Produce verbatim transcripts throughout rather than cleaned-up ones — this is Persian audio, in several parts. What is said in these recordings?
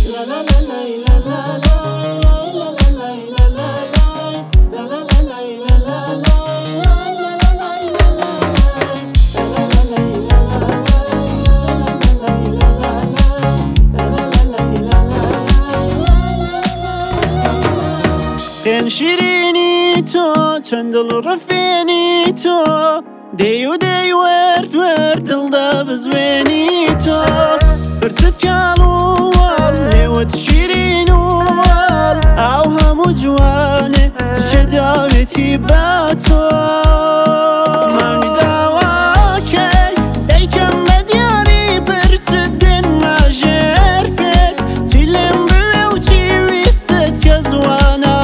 خیلی شیرینی تو چند دل رفینی تو دیو دیو ورد ورد دل دا بزوینی تو برتت کالوال نیوت شیرین وال او همو جوانه چه داویتی با تو من داوا کی دیکم بدیاری برتت دن ماجر پک تیلم بلو چیوی ست کزوانا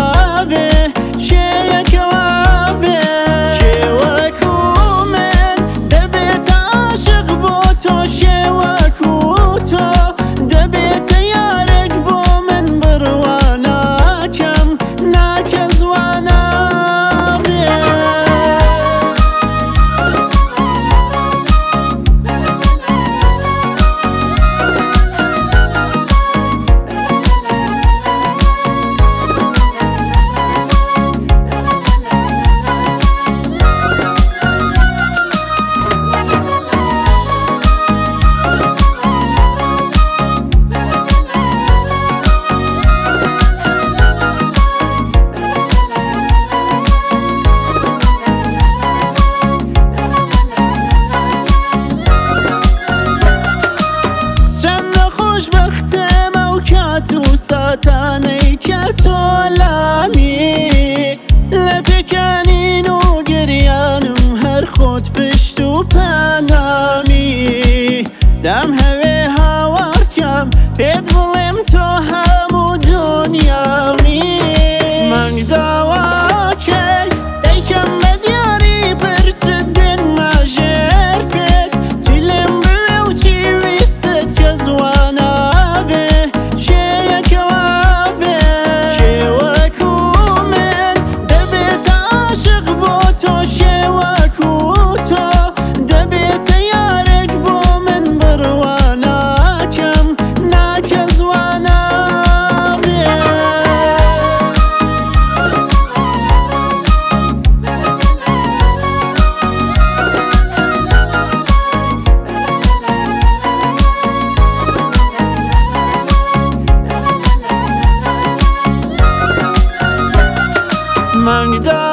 تو ساتانی که تو لامی لپکنین و گریانم هر خود پشت و پنامی دم هوی هاوار کم پید بلیم تو همو دنیامی من داوا که دیکم بدیاری برت دن ماجر پک تیلم بلو چیوی ست کزوانا من